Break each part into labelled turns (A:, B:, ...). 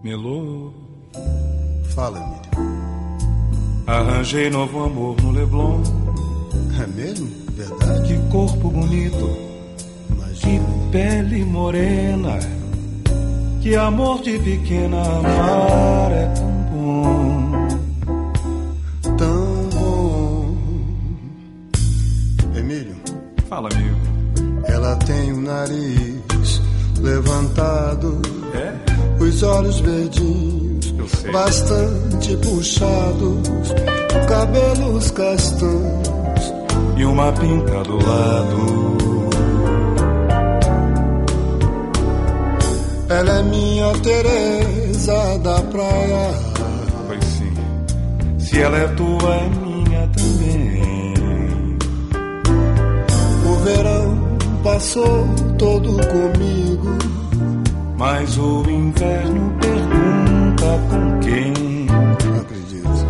A: Melô.
B: Fala, Emílio.
A: Arranjei novo amor no Leblon.
B: É mesmo? Verdade?
A: Que corpo bonito,
B: Imagina.
A: que pele morena, que amor de pequena. Amar é tão bom,
B: tão bom. Emílio.
A: Fala, amigo.
B: Ela tem o nariz levantado, os olhos verdinhos,
A: eu sei,
B: bastante puxados, cabelos castanhos
A: e uma pinta do lado.
B: Ela é minha Teresa da praia.
A: Pois sim, se ela é tua, é minha também.
B: O verão passou todo comigo,
A: mas o inverno pergunta com quem.
B: Não acredito.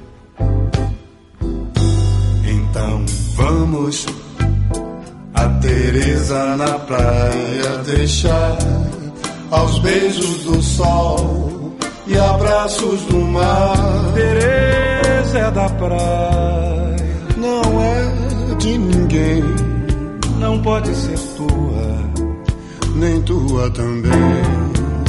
B: Então vamos a Teresa na praia deixar aos beijos do sol e abraços do mar.
A: Teresa é da praia,
B: não é de ninguém,
A: não pode ser tua,
B: nem tua também.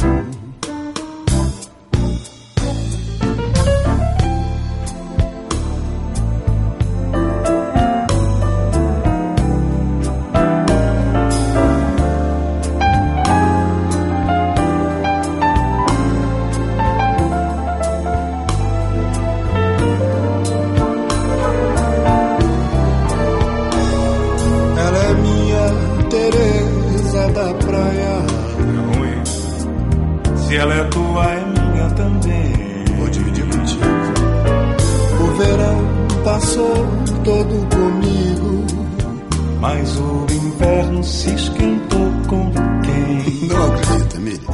A: Se ela é tua, é minha também.
B: Vou dividir contigo. O verão passou todo comigo,
A: mas o inverno se esquentou com quem?
B: Não acredito, Emílio.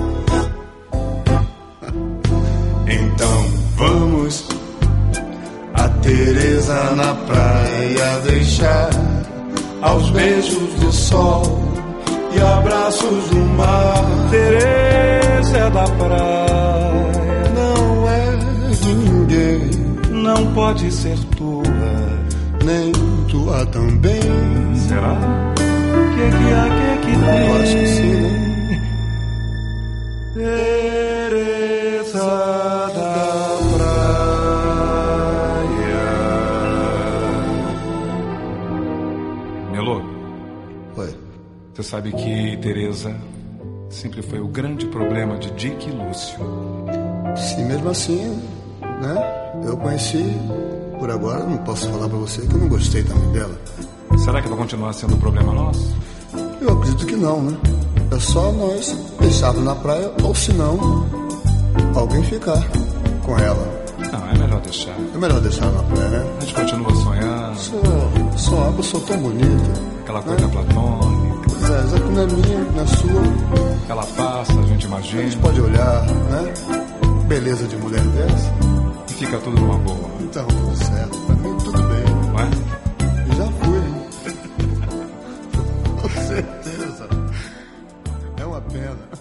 A: Então
B: vamos a Teresa na praia deixar aos beijos do sol e abraços do mar.
A: Teresa é da praia,
B: não é de ninguém,
A: não pode ser tua,
B: nem tua também.
A: Será? Que tem?
B: Eu acho que sim, né?
A: Teresa da praia. Melô.
B: Oi.
A: Você sabe que Teresa sempre foi o grande problema de Dick e Lúcio.
B: Sim, mesmo assim, né? Eu conheci, por agora, não posso falar pra você que eu não gostei também dela.
A: Será que vai continuar sendo um problema nosso?
B: Eu acredito que não, né? É só nós deixarmos na praia, ou se não, alguém ficar com ela.
A: Não, é melhor deixar.
B: É melhor deixar na praia, né?
A: A gente continua sonhando.
B: Só água, sou tão bonita.
A: Aquela coisa platônica.
B: Pois é, já que não é minha, não é sua.
A: Ela passa, a gente imagina.
B: A gente pode olhar, né? Beleza de mulher dessa.
A: E fica tudo numa boa.
B: Então, tudo certo. Pra mim, tudo bem.
A: Não é?
B: E já fui. Com certeza. É uma pena.